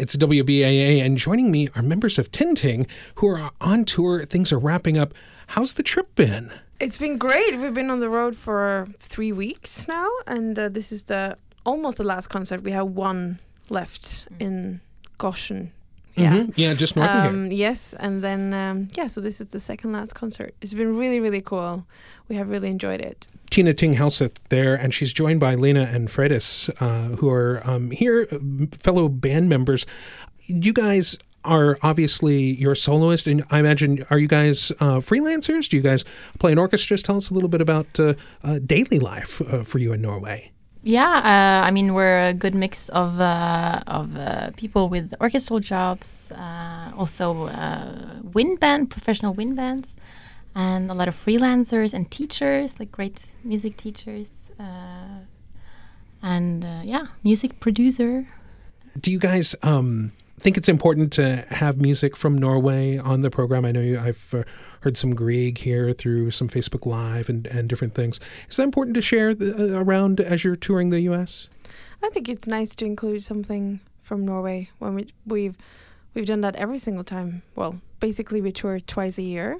It's WBAA, and joining me are members of Tinting who are on tour. Things are wrapping up. How's the trip been? It's been great. We've been on the road for 3 weeks now, and this is almost the last concert. We have one left in Goshen. Yeah, Yeah, just north of here. Yes, and then, so this is the second last concert. It's been really, really cool. We have really enjoyed it. Tina Ting-Helseth there, and she's joined by Lena and Freydis, who are here, fellow band members. You guys are obviously, you're a soloist, and I imagine, are you guys freelancers? Do you guys play in orchestras? Tell us a little bit about daily life for you in Norway. Yeah, I mean, we're a good mix of people with orchestral jobs, also professional wind bands, and a lot of freelancers and teachers, like great music teachers, and music producer. Do you guys think it's important to have music from Norway on the program? I know I've heard some Grieg here through some Facebook Live and different things. Is that important to share around as you're touring the U.S.? I think it's nice to include something from Norway when we've done that every single time. Well, basically we tour twice a year,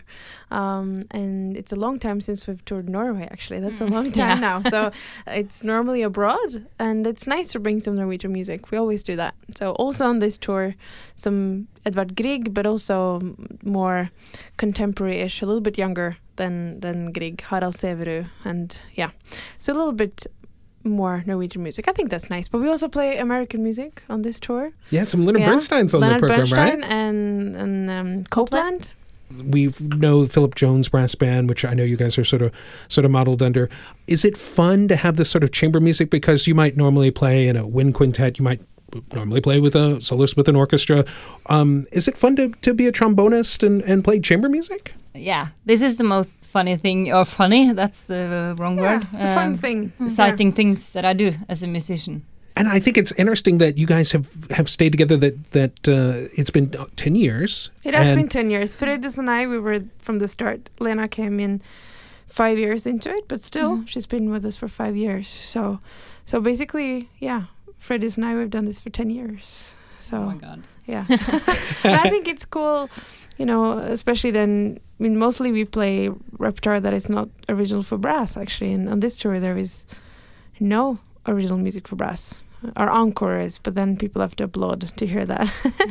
and it's a long time since we've toured Norway, actually. That's a long time now. So it's normally abroad, and it's nice to bring some Norwegian music. We always do that. So also on this tour, some Edvard Grieg, but also more contemporary-ish, a little bit younger than Grieg, Harald Sæverud, and so a little bit more Norwegian music. I think that's nice. But we also play American music on this tour. Yeah, some Leonard Bernstein's on the program, Bernstein, right? and Copeland. We know Philip Jones Brass Band, which I know you guys are sort of modeled under. Is it fun to have this sort of chamber music? Because you might normally play in a wind quintet, you might normally play with a soloist with an orchestra. Is it fun to be a trombonist and play chamber music? Yeah, this is the most funny thing, or funny, that's the wrong word. The fun thing. Exciting things that I do as a musician. And I think it's interesting that you guys have stayed together, that it's been 10 years. It has been 10 years. Freydis and I, we were from the start. Lena came in 5 years into it, but still, she's been with us for 5 years. So basically, Freydis and I, we've done this for 10 years. So, oh my God. Yeah. But I think it's cool, especially then, I mean, mostly we play repertoire that is not original for brass, actually. And on this tour, there is no original music for brass. Our encore is, but then people have to applaud to hear that.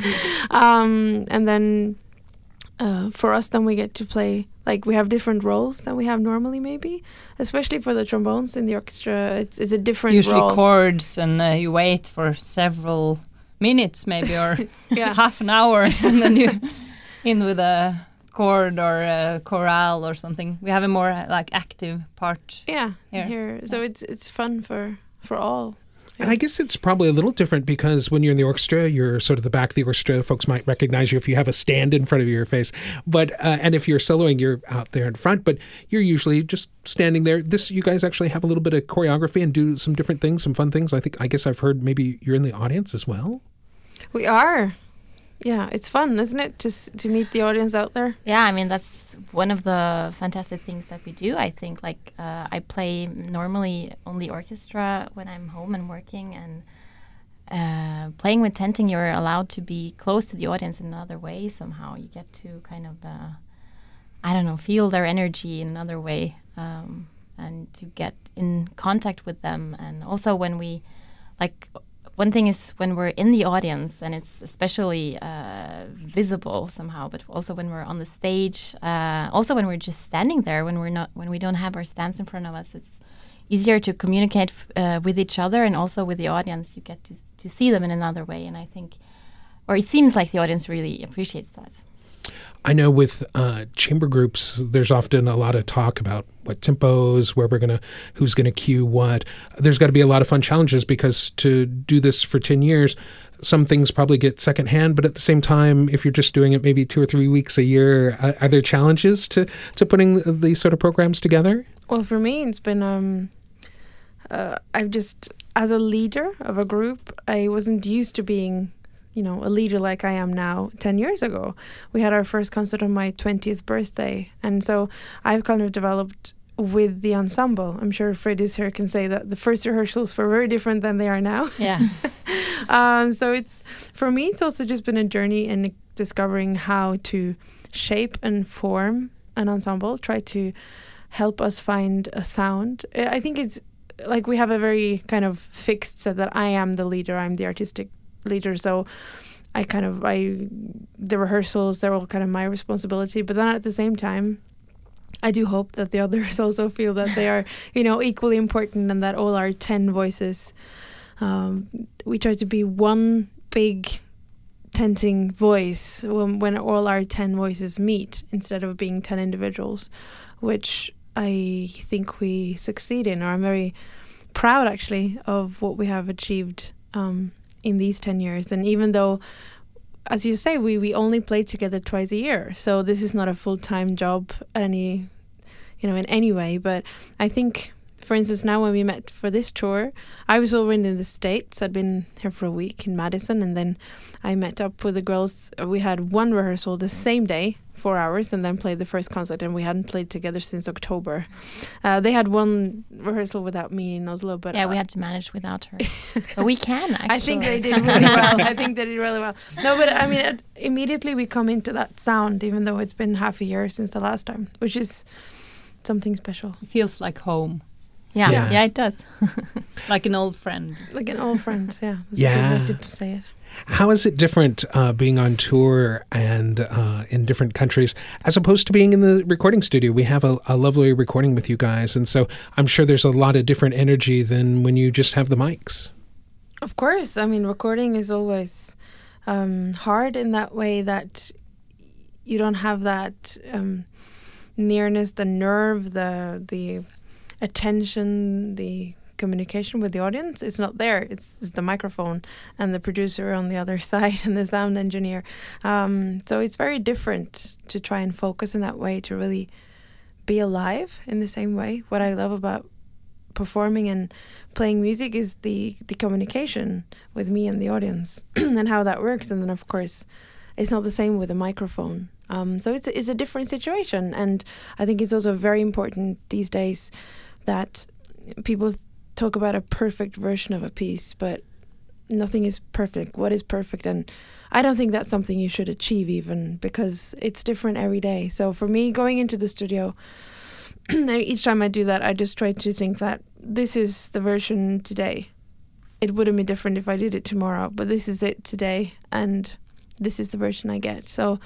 And then for us, then we get to play, like, we have different roles than we have normally, maybe. Especially for the trombones in the orchestra, it's a different usually role. Chords, and you wait for several minutes, maybe, or half an hour, and then you in with a chord or a chorale or something. We have a more active part. Here. So it's fun for all. And I guess it's probably a little different because when you're in the orchestra, you're sort of the back of the orchestra. Folks might recognize you if you have a stand in front of your face. But and if you're soloing, you're out there in front. But you're usually just standing there. You guys actually have a little bit of choreography and do some different things, some fun things. I guess I've heard maybe you're in the audience as well. We are. Yeah, it's fun, isn't it? Just to meet the audience out there. Yeah, I mean, that's one of the fantastic things that we do. I think, I play normally only orchestra when I'm home and working, and playing with Tinting, you're allowed to be close to the audience in another way somehow. You get to kind of, feel their energy in another way, and to get in contact with them. And also when we, one thing is when we're in the audience, and it's especially visible somehow, but also when we're on the stage, also when we're just standing there, when we don't have our stands in front of us, it's easier to communicate with each other, and also with the audience, you get to see them in another way. And I think, or it seems like the audience really appreciates that. I know with chamber groups, there's often a lot of talk about what tempos, who's gonna cue what. There's got to be a lot of fun challenges because to do this for 10 years, some things probably get secondhand. But at the same time, if you're just doing it maybe 2 or 3 weeks a year, are there challenges to putting these sort of programs together? Well, for me, it's been I've just, as a leader of a group, I wasn't used to being a leader like I am now 10 years ago. We had our first concert on my 20th birthday. And so I've kind of developed with the ensemble. I'm sure Freydis here can say that the first rehearsals were very different than they are now. Yeah. So for me, it's also just been a journey in discovering how to shape and form an ensemble, try to help us find a sound. I think it's like we have a very kind of fixed set that I am the leader, I'm the artistic leader, so the rehearsals, they're all kind of my responsibility, but then at the same time I do hope that the others also feel that they are, equally important, and that all our 10 voices, we try to be one big tenting voice when all our 10 voices meet, instead of being 10 individuals, which I think we succeed in, or I'm very proud actually of what we have achieved in these 10 years. And even though, as you say, we only play together twice a year, so this is not a full-time job in any way, but I think, for instance, now when we met for this tour, I was already in the States. I'd been here for a week in Madison, and then I met up with the girls. We had one rehearsal the same day, 4 hours, and then played the first concert, and we hadn't played together since October. They had one rehearsal without me in Oslo, but we had to manage without her. But we can, actually. I think they did really well. No, but I mean, immediately we come into that sound, even though it's been half a year since the last time, which is something special. It feels like home. Yeah, it does. Like an old friend. Like an old friend, yeah. That's a good way to say it. How is it different being on tour and in different countries as opposed to being in the recording studio? We have a lovely recording with you guys, and so I'm sure there's a lot of different energy than when you just have the mics. Of course. I mean, recording is always hard in that way that you don't have that nearness, the nerve, the attention, the communication with the audience. It's not there. It's the microphone and the producer on the other side and the sound engineer. So it's very different to try and focus in that way, to really be alive in the same way. What I love about performing and playing music is the communication with me and the audience and how that works. And then, of course, it's not the same with a microphone. So it's a different situation. And I think it's also very important these days that people talk about a perfect version of a piece, but nothing is perfect. What is perfect? And I don't think that's something you should achieve even, because it's different every day. So for me, going into the studio, each time I do that, I just try to think that this is the version today. It wouldn't be different if I did it tomorrow, but this is it today, and this is the version I get. So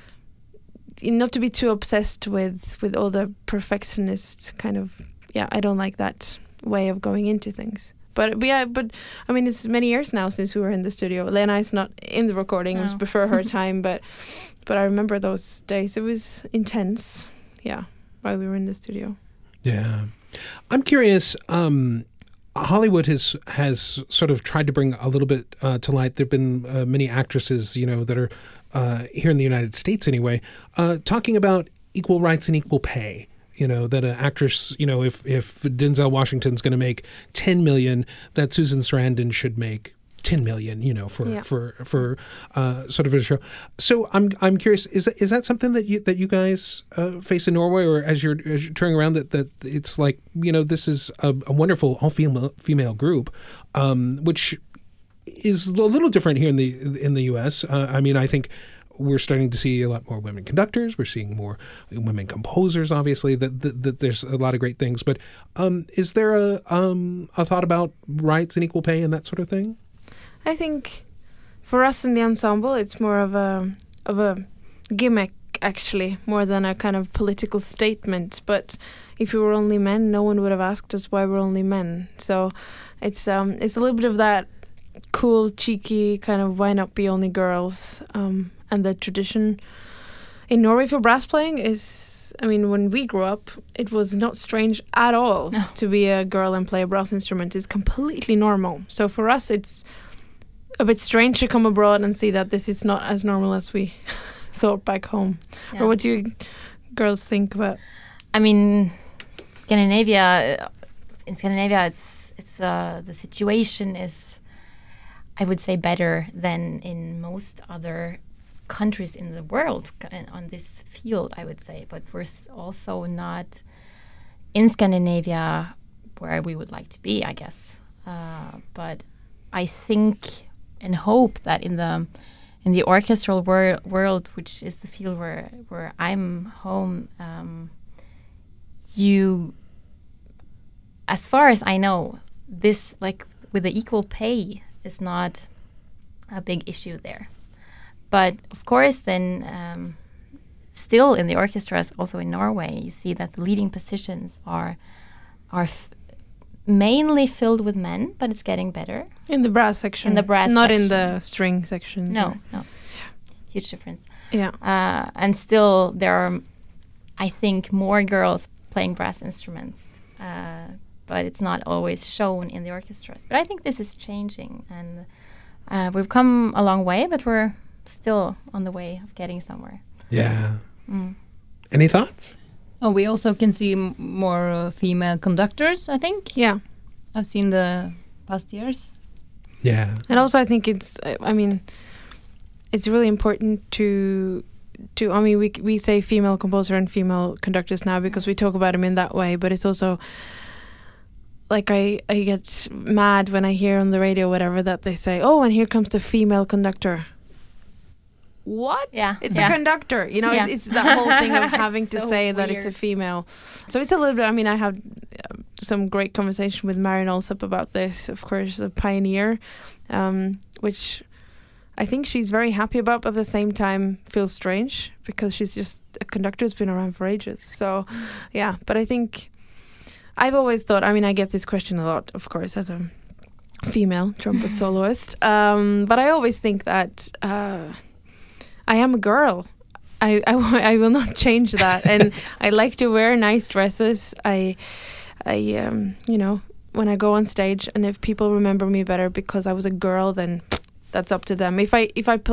not to be too obsessed with all the perfectionist kind of, I don't like that way of going into things. But I mean, it's many years now since we were in the studio. Lena is not in the recording. It was before her time, but I remember those days. It was intense, while we were in the studio. Yeah. I'm curious, Hollywood has sort of tried to bring a little bit to light. There have been many actresses, that are here in the United States anyway, talking about equal rights and equal pay. That an actress, if Denzel Washington's going to make $10 million, that Susan Sarandon should make $10 million, for sort of a show. So I'm curious, is that something that you guys face in Norway, or as you're touring around, that it's like, this is a wonderful all female group, which is a little different here in the U.S. I mean, I think we're starting to see a lot more women conductors. We're seeing more women composers, obviously, that there's a lot of great things. But is there a thought about rights and equal pay and that sort of thing? I think for us in the ensemble, it's more of a gimmick, actually, more than a kind of political statement. But if we were only men, no one would have asked us why we're only men. So it's a little bit of that cool, cheeky kind of why not be only girls. And the tradition in Norway for brass playing is, I mean, when we grew up, it was not strange at all to be a girl and play a brass instrument. It's completely normal. So for us, it's a bit strange to come abroad and see that this is not as normal as we thought back home. Or what do you girls think about? I mean, in Scandinavia, it's the situation is, I would say, better than in most other countries in the world on this field, I would say. But we're also not in Scandinavia where we would like to be, I guess. But I think and hope that in the orchestral world, which is the field where I'm home, you, as far as I know, this, like, with the equal pay is not a big issue there. But of course, then still in the orchestras, also in Norway, you see that the leading positions are mainly filled with men, but it's getting better. In the brass section. In the brass not section. in the string section. No. Huge difference. Yeah. And still there are, I think, more girls playing brass instruments, but it's not always shown in the orchestras. But I think this is changing, and we've come a long way, but we're still on the way of getting somewhere. Yeah. Any thoughts? Oh, we also can see more female conductors, I think. Yeah. I've seen the past years. Yeah. And also I think it's really important to I mean, we say female composer and female conductors now because we talk about them in that way, but it's also like I get mad when I hear on the radio whatever that they say, oh, and here comes the female conductor. What? Yeah. It's a conductor. You know, Yeah. it's that whole thing of having to So say that it's a weird. female. So it's a little bit, I mean, I had some great conversation with Marion Alsop about this, of course, a pioneer, which I think she's very happy about, but at the same time feels strange because she's just a conductor who's been around for ages. So, yeah, but I think I've always thought, I mean, I get this question a lot, of course, as a female trumpet soloist, but I always think that I am a girl. I will not change that, and I like to wear nice dresses. I you know, when I go on stage, and if people remember me better because I was a girl, then that's up to them. If I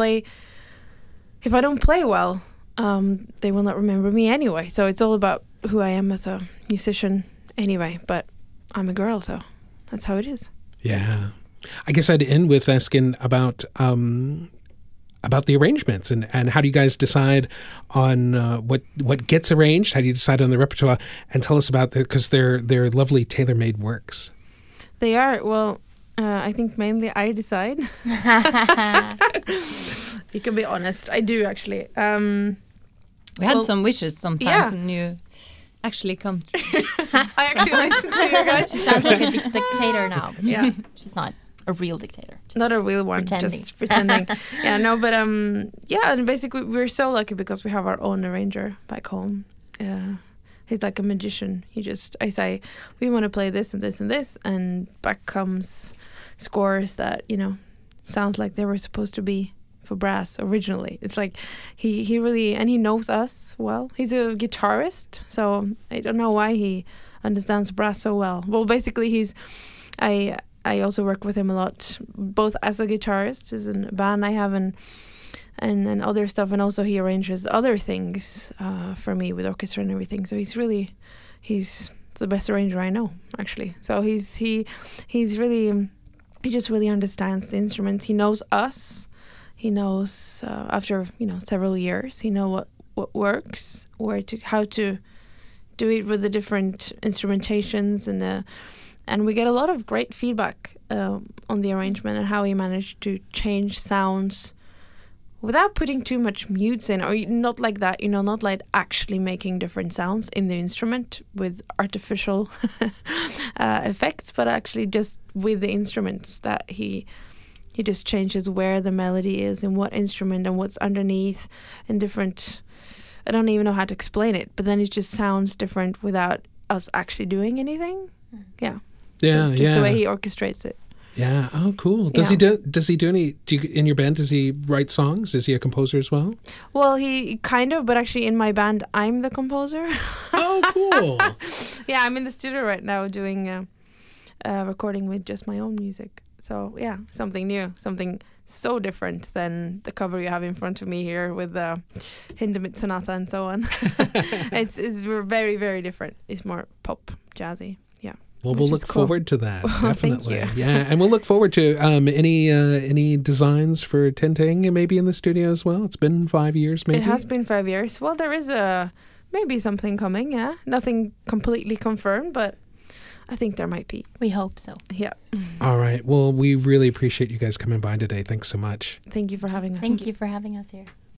don't play well, they will not remember me anyway. So it's all about who I am as a musician anyway. But I'm a girl, so that's how it is. Yeah. I guess I'd end with asking about the arrangements and how do you guys decide on what gets arranged? How do you decide on the repertoire? And tell us about that, because they're lovely tailor-made works. They are. Well, I think mainly I decide. You can be honest. I do, actually. We had some wishes sometimes, yeah. and you actually come true. I actually listen to you guys. She sounds like a dictator now, but Yeah. she's not a real dictator. Just Not a real one, pretending. just pretending. Yeah, no, but yeah, and basically we're so lucky because we have our own arranger back home. He's like a magician. I say, we want to play this and this and this, and back comes scores that, you know, sounds like they were supposed to be for brass originally. It's like he really, and he knows us well. He's a guitarist, so I don't know why he understands brass so well. Well, basically I also work with him a lot, both as a guitarist, as in a band I have, and other stuff, and also he arranges other things for me with orchestra and everything. So he's the best arranger I know, actually. So he just really understands the instrument. He knows us. He knows after several years, he knows what works, how to do it with the different instrumentations and we get a lot of great feedback on the arrangement and how he managed to change sounds without putting too much mutes in, or not like that, not like actually making different sounds in the instrument with artificial effects, but actually just with the instruments that he just changes where the melody is and what instrument and what's underneath and different. I don't even know how to explain it, but then it just sounds different without us actually doing anything. Yeah. Yeah, so it's just the way he orchestrates it. Yeah. Oh, cool. Does he do any? In your band? Does he write songs? Is he a composer as well? Well, he kind of, but actually in my band, I'm the composer. Oh, cool. Yeah, I'm in the studio right now doing recording with just my own music. So yeah, something new, something so different than the cover you have in front of me here with the Hindemith Sonata and so on. It's very, very different. It's more pop, jazzy. Yeah. Well, Which we'll is look cool. forward to that. Well, thank Definitely. you. Yeah, and we'll look forward to any designs for Tentang maybe in the studio as well. It's been 5 years, maybe. It has been 5 years. Well, there is maybe something coming. Yeah, nothing completely confirmed, but I think there might be. We hope so. Yeah. All right. Well, we really appreciate you guys coming by today. Thanks so much. Thank you for having us. Thank you for having us here.